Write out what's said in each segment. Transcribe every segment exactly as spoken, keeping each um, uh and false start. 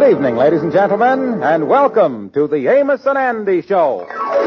evening, ladies and gentlemen, and welcome to the Amos and Andy Show.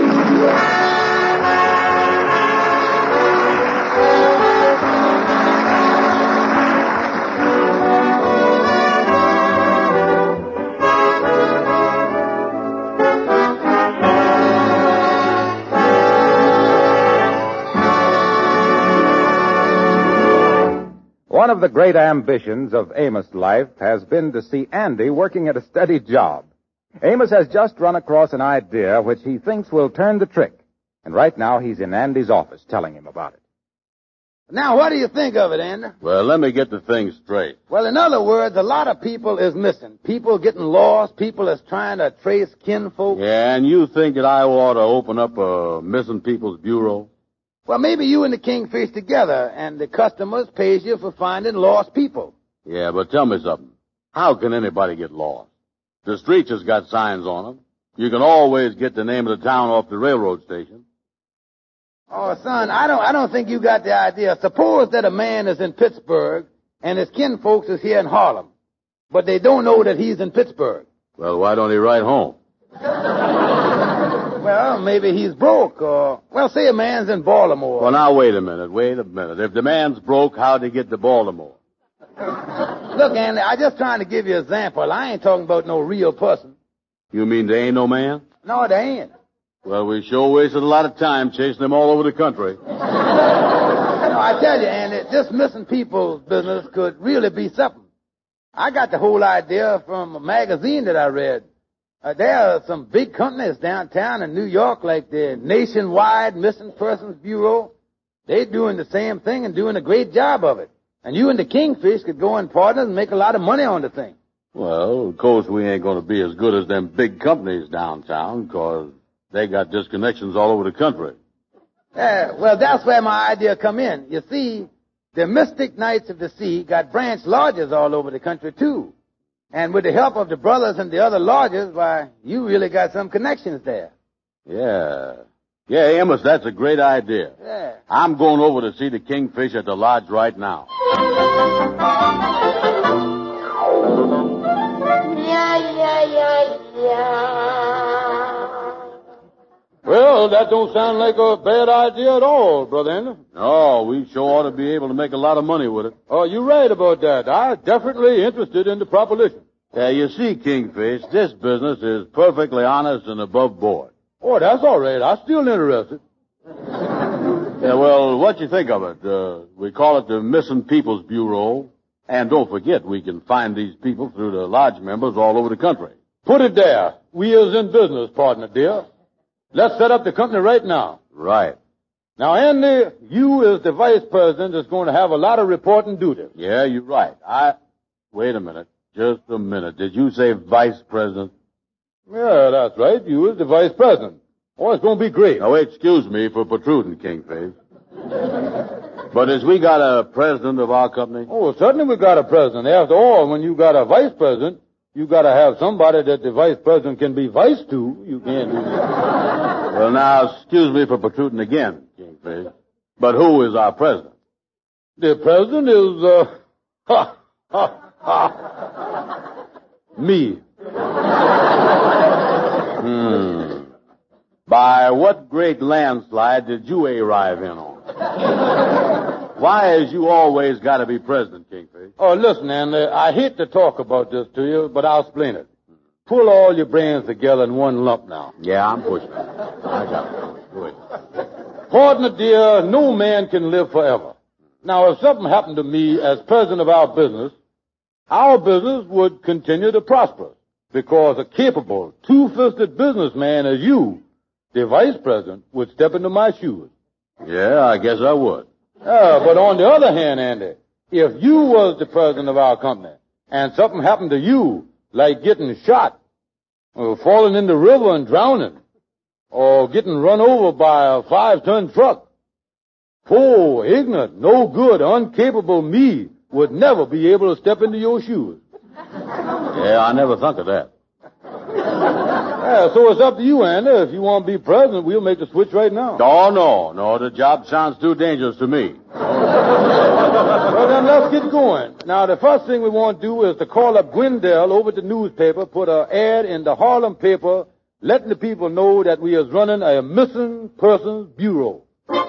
One of the great ambitions of Amos' life has been to see Andy working at a steady job. Amos has just run across an idea which he thinks will turn the trick. And right now he's in Andy's office telling him about it. Now, what do you think of it, Andy? Well, let me get the thing straight. Well, in other words, a lot of people is missing. People getting lost. People is trying to trace kinfolk. Yeah, and you think that I ought to open up a missing people's bureau? Well, maybe you and the Kingfish together, and the customers pays you for finding lost people. Yeah, but tell me something. How can anybody get lost? The streets has got signs on them. You can always get the name of the town off the railroad station. Oh, son, I don't, I don't think you got the idea. Suppose that a man is in Pittsburgh, and his kinfolks is here in Harlem, but they don't know that he's in Pittsburgh. Well, why don't he write home? Well, maybe he's broke, or, well, say a man's in Baltimore. Well, now, wait a minute, wait a minute. If the man's broke, how'd he get to Baltimore? Look, Andy, I'm just trying to give you an example. I ain't talking about no real person. You mean there ain't no man? No, there ain't. Well, we sure wasted a lot of time chasing them all over the country. No, I tell you, Andy, this missing people's business could really be something. I got the whole idea from a magazine that I read. Uh, there are some big companies downtown in New York, like the Nationwide Missing Persons Bureau. They're doing the same thing and doing a great job of it. And you and the Kingfish could go in partners and make a lot of money on the thing. Well, of course, we ain't going to be as good as them big companies downtown, because they got disconnections all over the country. Uh, well, that's where my idea come in. You see, the Mystic Knights of the Sea got branch lodges all over the country, too. And with the help of the brothers and the other lodges, why, you really got some connections there. Yeah. Yeah, Amos, that's a great idea. Yeah. I'm going over to see the Kingfish at the lodge right now. Yeah, yeah, yeah, yeah. Well, that don't sound like a bad idea at all, Brother Andy. No, we sure ought to be able to make a lot of money with it. Oh, you're right about that. I'm definitely interested in the proposition. Yeah, you see, Kingfish, this business is perfectly honest and above board. Oh, that's all right. I'm still interested. Yeah, well, what you think of it? Uh, we call it the Missing People's Bureau. And don't forget, we can find these people through the lodge members all over the country. Put it there. We is in business, partner, dear. Let's set up the company right now. Right. Now, Andy, you as the vice president is going to have a lot of reporting duties. Yeah, you're right. I... Wait a minute. Just a minute. Did you say vice president? Yeah, that's right. You is the vice president. Oh, it's going to be great. Now, excuse me for protruding, Kingfish. But has we got a president of our company? Oh, certainly we got a president. After all, when you got a vice president, you got to have somebody that the vice president can be vice to. You can't do that. Well, now, excuse me for protruding again, Kingfish. But who is our president? The president is, uh, ha, ha, ha, me. Hmm. By what great landslide did you arrive in on? Why has you always got to be president, Kingfish? Oh, listen, Andy, I hate to talk about this to you, but I'll explain it. Pull all your brains together in one lump now. Yeah, I'm pushing it. I got it. Do it. Partner, dear, no man can live forever. Now, if something happened to me as president of our business, our business would continue to prosper because a capable, two-fisted businessman as you, the vice president, would step into my shoes. Yeah, I guess I would. Yeah, but on the other hand, Andy, if you was the president of our company and something happened to you, like getting shot, or falling in the river and drowning, or getting run over by a five-ton truck, poor, ignorant, no good, incapable me would never be able to step into your shoes. Yeah, I never thought of that. Yeah, so it's up to you, Andy. If you want to be president, we'll make the switch right now. Oh, no, no, the job sounds too dangerous to me. Well, then let's let's get going. Now, the first thing we want to do is to call up Gwendell over at the newspaper, put an ad in the Harlem paper, letting the people know that we is running a missing persons bureau.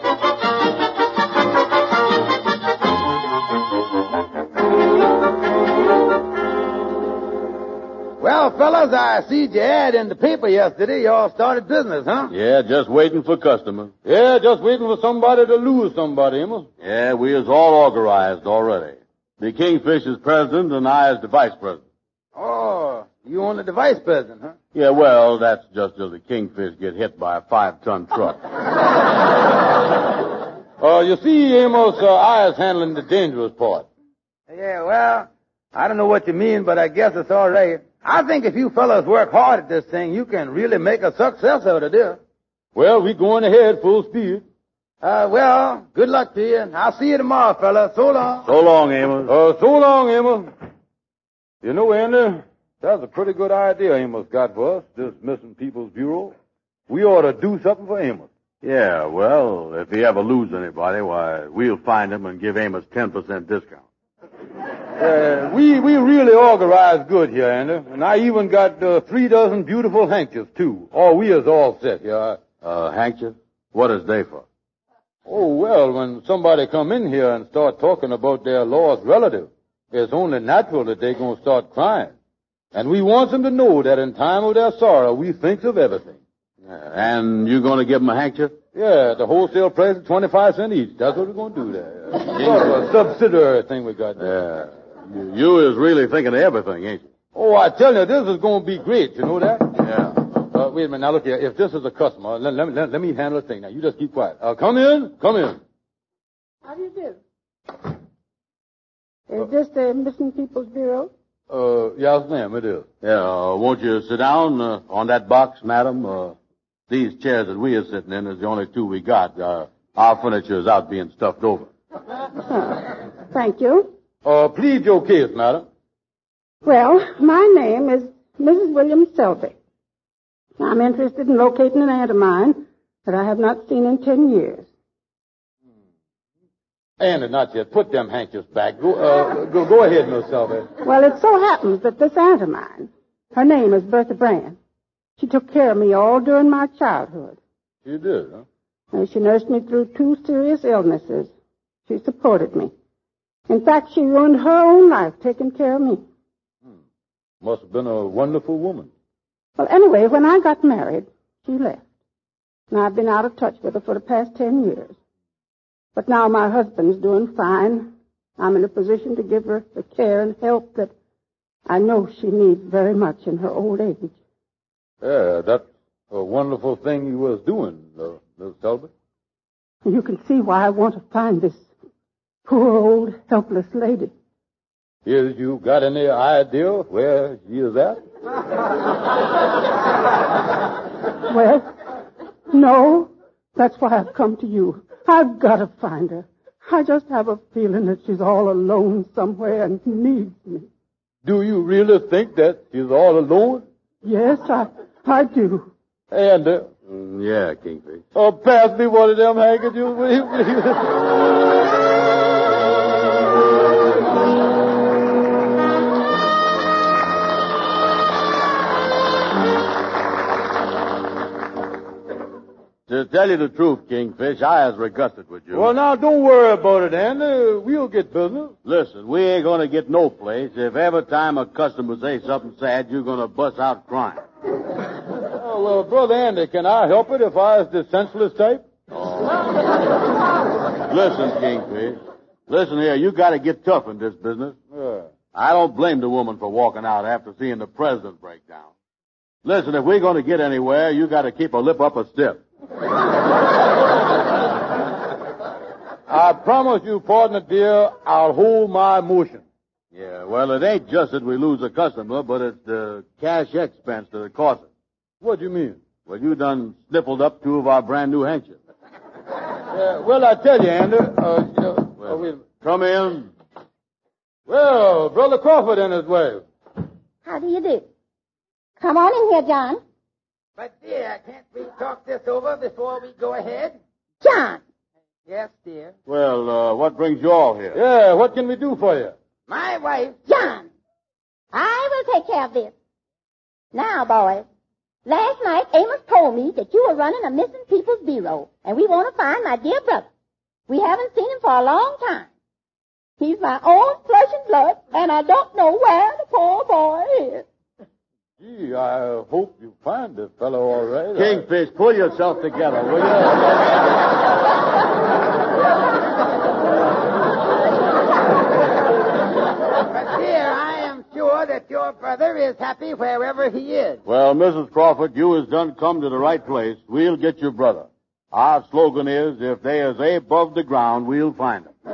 Well, fellas, I see your ad in the paper yesterday. Y'all started business, huh? Yeah, just waiting for customers. Yeah, just waiting for somebody to lose somebody, Amos. Yeah, we is all organized already. The Kingfish is president and I is the vice president. Oh, you only the vice president, huh? Yeah, well, that's just till the Kingfish get hit by a five-ton truck. Uh, you see, Amos, uh, I is handling the dangerous part. Yeah, well, I don't know what you mean, but I guess it's all right. I think if you fellas work hard at this thing, you can really make a success out of this. Well, we going ahead full speed. Uh, well, good luck to you, and I'll see you tomorrow, fellas. So long. So long, Amos. Uh, so long, Amos. You know, Andy, that's a pretty good idea Amos got for us, this Missing People's Bureau. We ought to do something for Amos. Yeah, well, if he ever loses anybody, why, we'll find him and give Amos ten percent discount. Uh, we, we really organized good here, Andy. And I even got uh, three dozen beautiful handkerchiefs, too. Oh, we is all set here. Uh, handkerchiefs? What is they for? Oh, well, when somebody come in here and start talking about their lost relative, it's only natural that they gonna start crying. And we want them to know that in time of their sorrow, we thinks of everything. Uh, and you gonna give them a handkerchief? Yeah, the wholesale price is twenty-five cents each. That's what we're gonna do there. Sort of a subsidiary thing we got there. Yeah. You, you is really thinking of everything, ain't you? Oh, I tell you, this is gonna be great. You know that? Yeah. Uh, wait a minute. Now, look here. If this is a customer, let, let, let, let me handle the thing. Now, you just keep quiet. Uh, come in. Come in. How do you do? Is this the Missing People's Bureau? Uh, yes, ma'am, it is. Yeah, uh, won't you sit down uh, on that box, madam? Uh, these chairs that we are sitting in is the only two we got. Uh, our furniture is out being stuffed over. Oh, thank you. Uh, plead your case, madam. Well, my name is Missus William Selby. I'm interested in locating an aunt of mine that I have not seen in ten years. Andy, not yet. Put them handkerchiefs back. Go, uh, go, go ahead, Miss Selby. Well, it so happens that this aunt of mine, her name is Bertha Brand. She took care of me all during my childhood. You did, huh? And she nursed me through two serious illnesses. She supported me. In fact, she ruined her own life taking care of me. Hmm. Must have been a wonderful woman. Well, anyway, when I got married, she left. And I've been out of touch with her for the past ten years. But now my husband's doing fine. I'm in a position to give her the care and help that I know she needs very much in her old age. Yeah, that's a wonderful thing you was doing, uh, Miss Selby. You can see why I want to find this poor old helpless lady. Is you got any idea where she is at? Well, no. That's why I've come to you. I've got to find her. I just have a feeling that she's all alone somewhere and needs me. Do you really think that she's all alone? Yes, I, I do. And, uh, Mm, yeah, Kingfish. oh, pass me one of them handkerchiefs, will you, please? To tell you the truth, Kingfish, I is regusted with you. Well, now, don't worry about it, Andy. We'll get business. Listen, we ain't gonna get no place if every time a customer say something sad, you're gonna bust out crying. Oh, well, Brother Andy, can I help it if I was the senseless type? Oh. Listen, Kingfish. Listen here, you gotta get tough in this business. Yeah. I don't blame the woman for walking out after seeing the president break down. Listen, if we're gonna get anywhere, you gotta keep a lip up a stiff. I promise you, partner dear, I'll hold my motion. Yeah, well, it ain't just that we lose a customer, but it's the cash expense that it costs us. What do you mean? Well, you done sniffled up two of our brand new handkerchiefs. Uh, well, I tell you, Andy, uh, you know, Well, oh, wait a minute. come in. Well, Brother Crawford and his wife. How do you do? Come on in here, John. But, dear, can't we talk this over before we go ahead? John, Yes, dear. Well, uh, what brings you all here? Yeah, what can we do for you? My wife... John, I will take care of this. Now, boys, last night Amos told me that you were running a missing people's bureau, and we want to find my dear brother. We haven't seen him for a long time. He's my own flesh and blood, and I don't know where the poor boy is. Gee, I hope you find this fellow all right. Kingfish, pull yourself together, will you? But, dear, I am sure that your brother is happy wherever he is. Well, Missus Crawford, you has done come to the right place. We'll get your brother. Our slogan is, if they is above the ground, we'll find him.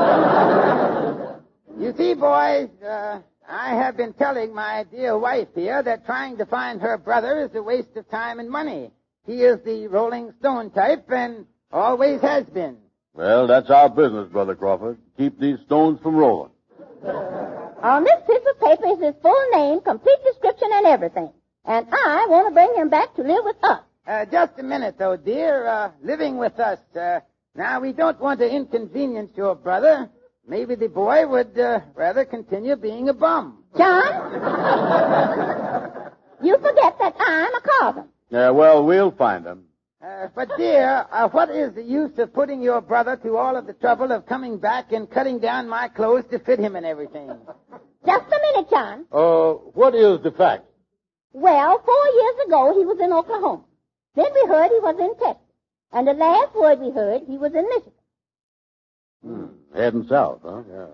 You see, boys, uh, I have been telling my dear wife here that trying to find her brother is a waste of time and money. He is the Rolling Stone type and always has been. Well, that's our business, Brother Crawford. Keep these stones from rolling. On this piece of paper is his full name, complete description, and everything. And I want to bring him back to live with us. Uh, just a minute, though, dear. Uh, living with us. Uh, now, we don't want to inconvenience your brother. Maybe the boy would uh, rather continue being a bum. John, you forget that I'm a carver. Yeah, well, we'll find him. Uh, but, dear, uh, what is the use of putting your brother to all of the trouble of coming back and cutting down my clothes to fit him and everything? Just a minute, John. Uh, what is the fact? Well, four years ago, he was in Oklahoma. Then we heard he was in Texas. And the last word we heard, he was in Michigan. Hmm. Heading south, huh? Yeah.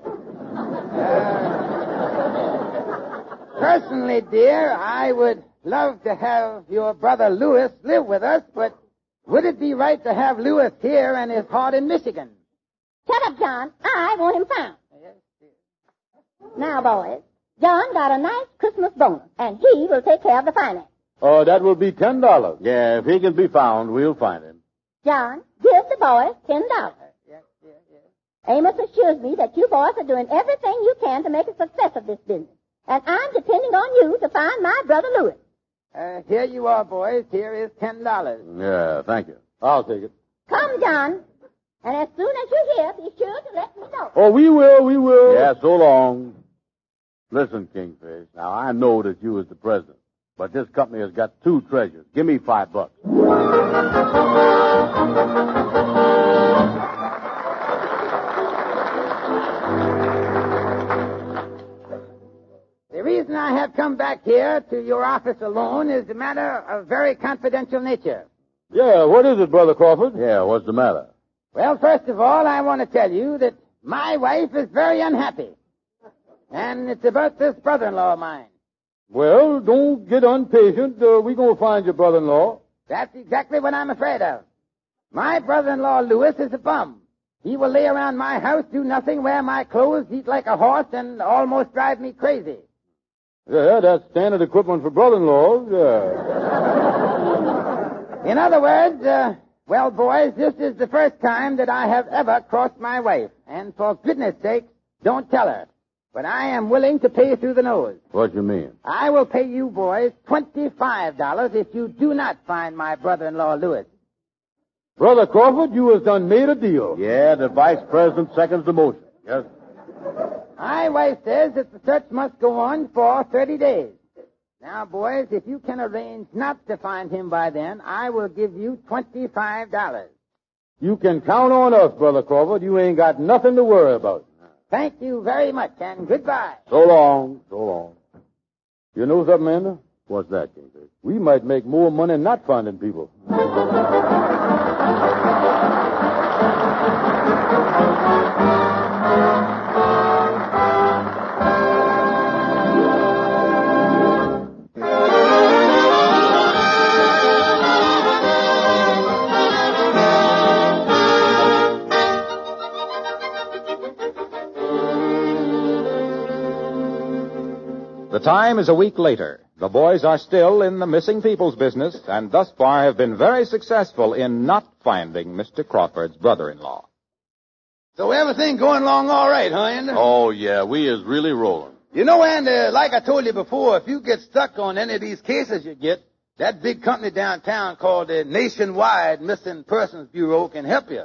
Uh, personally, dear, I would love to have your brother Louis live with us, but would it be right to have Louis here and his heart in Michigan? Shut up, John. I want him found. Now, boys, John got a nice Christmas bonus, and he will take care of the finance. Oh, that will be ten dollars. Yeah, if he can be found, we'll find him. John, give the boys ten dollars. Yes, yes, yes. Amos assures me that you boys are doing everything you can to make a success of this business. And I'm depending on you to find my brother Louis. Uh, here you are, boys. Here is ten dollars. Yeah, thank you. I'll take it. Come, John. And as soon as you're here, be sure to let me know. Oh, we will, we will. Yeah, so long. Listen, Kingfish, now I know that you is the president, but this company has got two treasures. Give me five bucks. The reason I have come back here to your office alone is a matter of very confidential nature. Yeah, what is it, Brother Crawford? Yeah, what's the matter? Well, first of all, I want to tell you that my wife is very unhappy. And it's about this brother-in-law of mine. Well, don't get impatient. Uh, we're going to find your brother-in-law. That's exactly what I'm afraid of. My brother-in-law, Louis, is a bum. He will lay around my house, do nothing, wear my clothes, eat like a horse, and almost drive me crazy. Yeah, that's standard equipment for brother-in-laws. Yeah. In other words, uh, well, boys, this is the first time that I have ever crossed my wife. And for goodness sake, don't tell her. But I am willing to pay through the nose. What you mean? I will pay you boys twenty-five dollars if you do not find my brother-in-law, Louis. Brother Crawford, you has done made a deal. Yeah, the vice president seconds the motion. Yes. My wife says that the search must go on for thirty days. Now, boys, if you can arrange not to find him by then, I will give you twenty-five dollars. You can count on us, Brother Crawford. You ain't got nothing to worry about. Thank you very much, and goodbye. So long, so long. You know something, Ender? What's that, Kingfish? We might make more money not finding people. The time is a week later. The boys are still in the missing people's business, and thus far have been very successful in not finding Mister Crawford's brother-in-law. So everything going along all right, huh, Andy? Oh, yeah, we is really rolling. You know, Andy, like I told you before, if you get stuck on any of these cases you get, that big company downtown called the Nationwide Missing Persons Bureau can help you.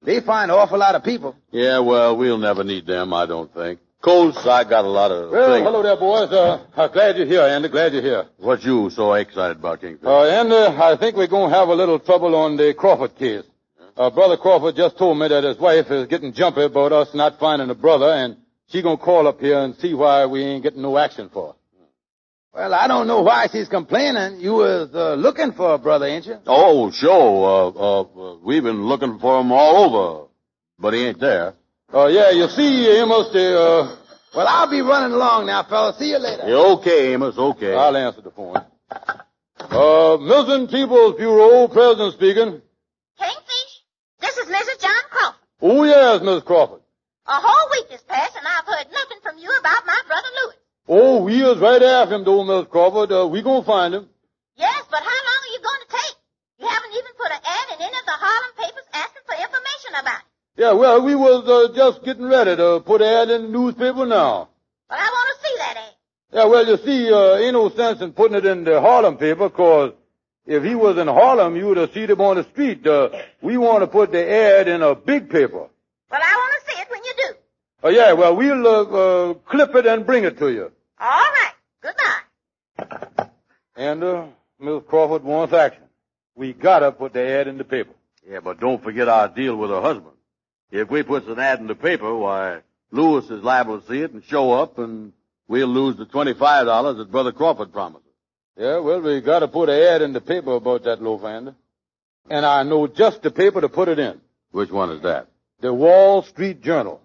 They find an awful lot of people. Yeah, well, we'll never need them, I don't think. Of course, I got a lot of Well, things. hello there, boys. Uh, I'm glad you're here, Andy. Glad you're here. What you so excited about, Kingfish? Uh, Andy, I think we're going to have a little trouble on the Crawford case. Uh, Brother Crawford just told me that his wife is getting jumpy about us not finding a brother, and she going to call up here and see why we ain't getting no action for her. Well, I don't know why she's complaining. You was uh, looking for a brother, ain't you? Oh, sure. Uh, uh, we've been looking for him all over, but he ain't there. Uh, yeah, you see, Amos, the, uh... Well, I'll be running along now, fellas. See you later. Yeah, okay, Amos, okay. I'll answer the phone. Uh, Missing People's Bureau, President speaking. Kingfish, this is Missus John Crawford. Oh, yes, Miss Crawford. A whole week has passed, and I've heard nothing from you about my brother Louis. Oh, we is right after him, though, Miss Crawford. Uh, we gonna find him. Yes, but how long are you going to take? You haven't even put an ad in any of the Harlem papers asking for information about it. Yeah, well, we was uh, just getting ready to put an ad in the newspaper now. But I want to see that ad. Yeah, well, you see, uh, ain't no sense in putting it in the Harlem paper, 'cause if he was in Harlem, you would have seen him on the street. Uh, we want to put the ad in a big paper. Well, I want to see it when you do. Oh, yeah, well, we'll uh, uh, clip it and bring it to you. All right. Goodbye. And, uh, Miss Crawford wants action. We gotta put the ad in the paper. Yeah, but don't forget our deal with her husband. If we put an ad in the paper, why, Lewis is liable to see it and show up, and we'll lose the twenty-five dollars that Brother Crawford promised. Yeah, well, we gotta put an ad in the paper about that loaf-hander. And I know just the paper to put it in. Which one is that? The Wall Street Journal.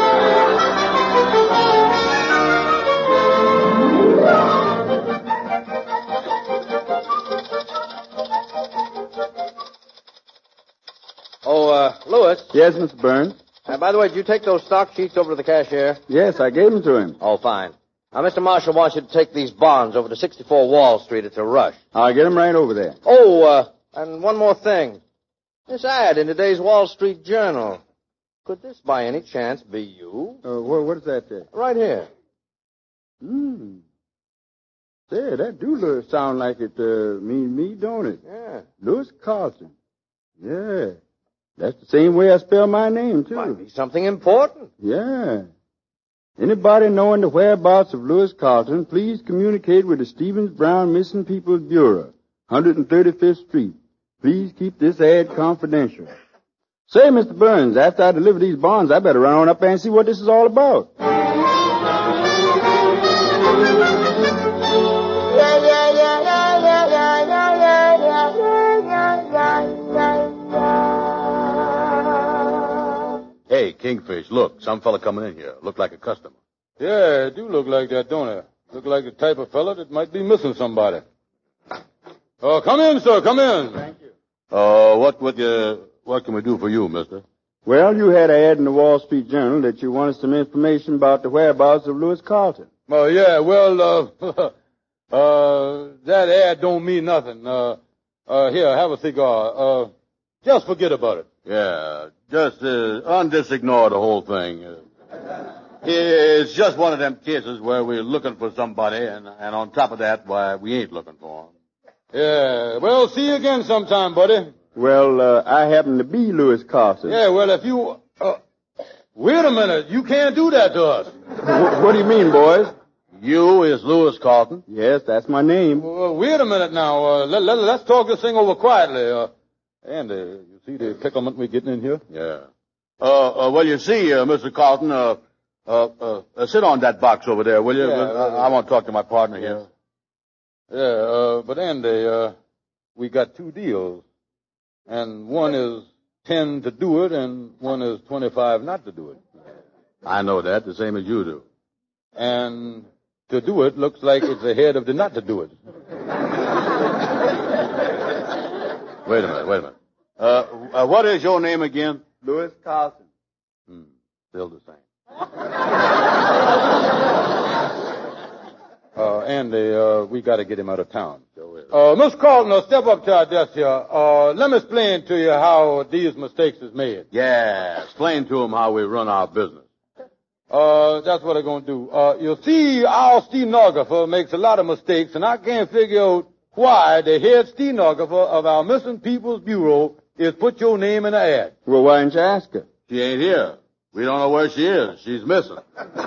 Oh, uh, Lewis. Yes, Mister Burns. Uh, by the way, did you take those stock sheets over to the cashier? Yes, I gave them to him. Oh, fine. Now, Mister Marshall wants you to take these bonds over to sixty-four Wall Street. It's a rush. I'll get them right over there. Oh, uh, and one more thing. This ad in today's Wall Street Journal. Could this by any chance be you? Uh, what, what does that say? Right here. Hmm. Say, that do look, sound like it uh, mean me, don't it? Yeah. Louis Carlton. Yeah. That's the same way I spell my name, too. Might be something important. Yeah. Anybody knowing the whereabouts of Louis Carlton, please communicate with the Stevens Brown Missing People's Bureau, one hundred thirty-fifth Street. Please keep this ad confidential. Say, Mister Burns, after I deliver these bonds, I better run on up there and see what this is all about. Hey, Kingfish, look, some fella coming in here. Look like a customer. Yeah, it do look like that, don't it? Look like the type of fella that might be missing somebody. Uh, come in, sir, come in. Thank you. Uh, what would you, what can we do for you, mister? Well, you had an ad in the Wall Street Journal that you wanted some information about the whereabouts of Louis Carlton. Oh, yeah, well, uh, uh, that ad don't mean nothing. Uh, uh, here, have a cigar. Uh, just forget about it. Yeah, just, uh, undisignore the whole thing. Uh, it's just one of them cases where we're looking for somebody, and, and on top of that, why, we ain't looking for him. Yeah, well, see you again sometime, buddy. Well, uh, I happen to be Louis Carlton. Yeah, well, if you, uh, wait a minute, you can't do that to us. What, what do you mean, boys? You is Louis Carlton? Yes, that's my name. Well, wait a minute now. Uh, let, let, let's talk this thing over quietly. Uh, Andy, you see the picklement we're getting in here? Yeah. Uh, uh well, you see, uh, Mister Carlton, uh, uh, uh, uh, sit on that box over there, will you? Yeah, uh, I want to talk to my partner here. Yeah, uh, but Andy, uh, we got two deals. And one is ten to do it, and one is twenty-five not to do it. I know that, the same as you do. And to do it looks like it's ahead of the not to do it. Wait a minute, wait a minute. Uh, uh what is your name again? Louis Carlton. Hmm, still the same. Uh, Andy, uh, we gotta get him out of town. Uh, Miss Carlton, uh, step up to our desk here. Uh, let me explain to you how these mistakes is made. Yeah, explain to him how we run our business. Uh, that's what I'm gonna do. Uh, you see, our stenographer makes a lot of mistakes, and I can't figure out why the head stenographer of our Missing People's Bureau is put your name in the ad. Well, why didn't you ask her? She ain't here. We don't know where she is. She's missing.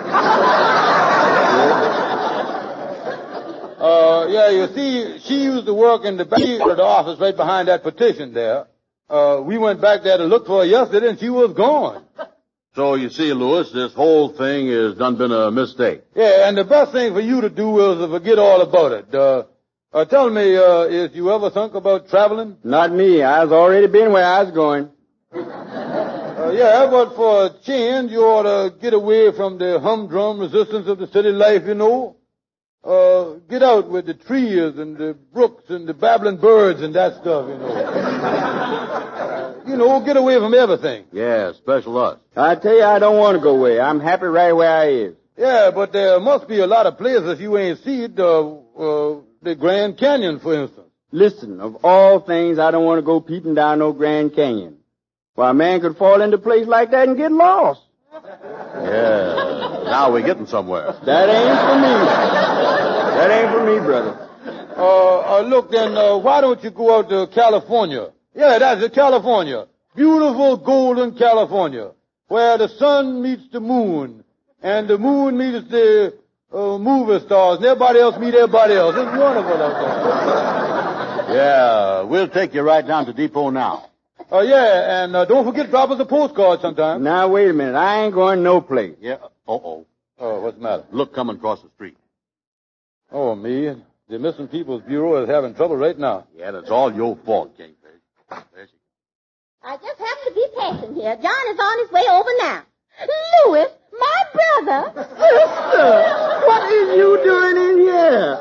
Uh, yeah, you see, she used to work in the back of the office right behind that petition there. Uh, we went back there to look for her yesterday, and she was gone. So you see, Louis, this whole thing has done been a mistake. Yeah, and the best thing for you to do is to forget all about it. Uh, uh tell me, uh, is you ever think about traveling? Not me. I was already been where I was going. Uh, yeah, but for a change, you ought to get away from the humdrum resistance of the city life, you know. Uh, get out with the trees and the brooks and the babbling birds and that stuff, you know. uh, you know, get away from everything. Yeah, special us. I tell you, I don't want to go away. I'm happy right where I is. Yeah, but there must be a lot of places you ain't seen. Uh, uh, the Grand Canyon, for instance. Listen, of all things, I don't want to go peeping down no Grand Canyon. Why, a man could fall into a place like that and get lost. Yeah. Now we're getting somewhere. That ain't for me. That ain't for me, brother. Uh, uh look then, uh, why don't you go out to California? Yeah, that's it, California. Beautiful golden California, where the sun meets the moon, and the moon meets the uh, movie stars, and everybody else meets everybody else. It's wonderful out there. Yeah, we'll take you right down to Depot now. Oh, uh, yeah, and uh, don't forget to drop us a postcard sometime. Now, wait a minute. I ain't going no place. Yeah. Uh-oh. Oh, what's the matter? Look coming across the street. Oh, me. The Missing People's Bureau is having trouble right now. Yeah, that's all your fault, Kingfish. There she comes. I just happen to be passing here. John is on his way over now. Louis, my brother. Sister, what is you doing in here?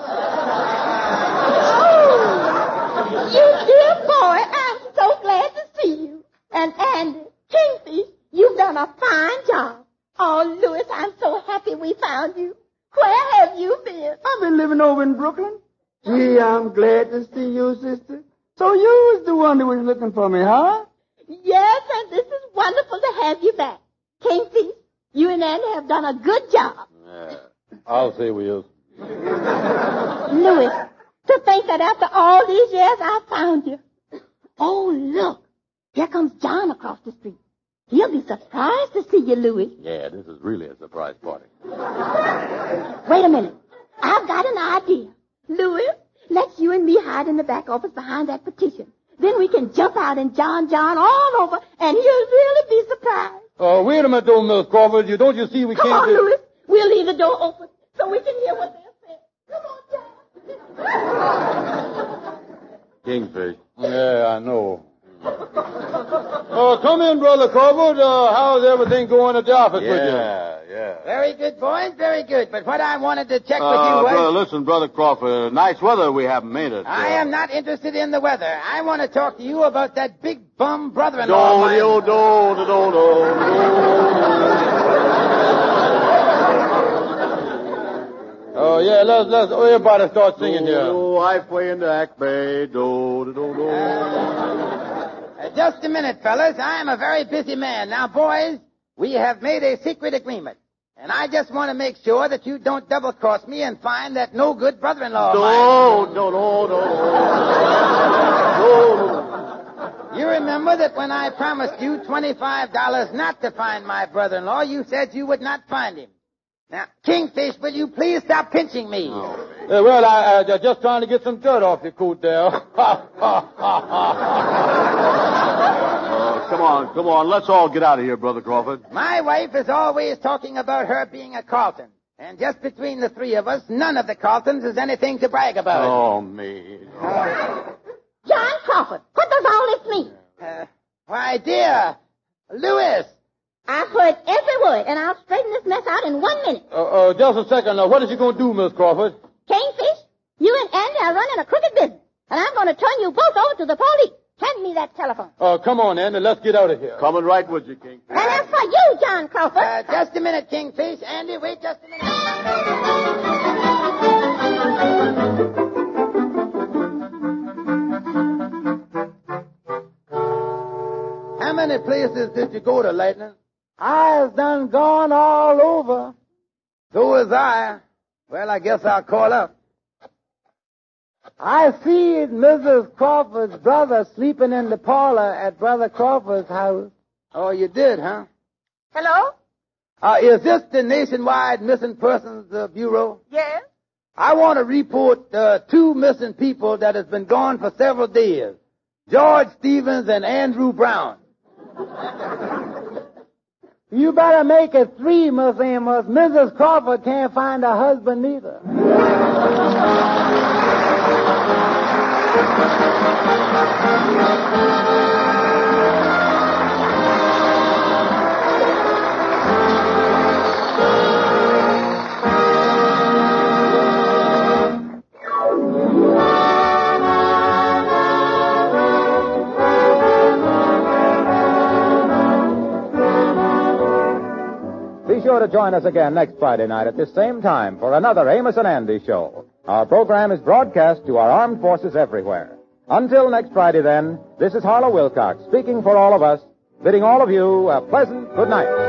Oh, you dear boy, I'm so glad to see you. And Andy, Kingfish, you've done a fine job. Oh, Louis, I'm so happy we found you. Where have you been? I've been living over in Brooklyn. Gee, I'm glad to see you, sister. So you was the one that was looking for me, huh? Yes, and this is wonderful to have you back. Kingfish, you and Andy have done a good job. Yeah. I'll say we is. Louis, to think that after all these years I found you. Oh, look. Here comes John across the street. He'll be surprised to see you, Louis. Yeah, this is really a surprise party. Wait a minute. I've got an idea. Louis, let's you and me hide in the back office behind that petition. Then we can jump out and John John all over, and he'll really be surprised. Oh, uh, wait a minute, though, Miss Crawford. You don't you see we Come can't... on, do... Louis. We'll leave the door open so we can hear what they're saying. Come on, John. Kingfish. Yeah, I know. Oh, uh, come in, Brother Crawford. Uh, how's everything going at the office yeah, with you? Yeah, yeah. Very good, boys, very good. But what I wanted to check Uh, with you was... brother, listen, Brother Crawford, nice weather we haven't made it. I uh, am not interested in the weather. I want to talk to you about that big bum brother-in-law of mine. Do, do, do, do, Oh, yeah, let's, let's, everybody start singing do, here. do, I play in the Ack Bay, do, do, do, do. Uh, just a minute, fellas. I am a very busy man. Now, boys, we have made a secret agreement. And I just want to make sure that you don't double-cross me and find that no good brother-in-law of mine. No, no, no, no. No. You remember that when I promised you twenty-five dollars not to find my brother-in-law, you said you would not find him. Now, Kingfish, will you please stop pinching me? Oh, Uh, well, I, I, just trying to get some dirt off your coat there. Oh, come on, come on. Let's all get out of here, Brother Crawford. My wife is always talking about her being a Carlton. And just between the three of us, none of the Carltons is anything to brag about. Oh, me. John Crawford, what does all this mean? Uh, why, dear, Louis. I've heard every word, and I'll straighten this mess out in one minute. Uh, uh, just a second. Now, what is you going to do, Miss Crawford? Kingfish, you and Andy are running a crooked business, and I'm going to turn you both over to the police. Hand me that telephone. Oh, uh, come on, Andy. Let's get out of here. Coming right with you, King. And as for you, John Crawford. Uh, just a minute, Kingfish. Andy, wait just a minute. How many places did you go to, Lightning? I's done gone all over. So was I. Well, I guess I'll call up. I see Missus Crawford's brother sleeping in the parlor at Brother Crawford's house. Oh, you did, huh? Hello? Uh, is this the Nationwide Missing Persons uh, Bureau? Yes? I want to report uh, two missing people that has been gone for several days. George Stevens and Andrew Brown. You better make it three, Miss Amos. Missus Crawford can't find a husband either. Be sure to join us again next Friday night at this same time for another Amos and Andy show. Our program is broadcast to our armed forces everywhere. Until next Friday, then, this is Harlow Wilcox speaking for all of us, bidding all of you a pleasant good night.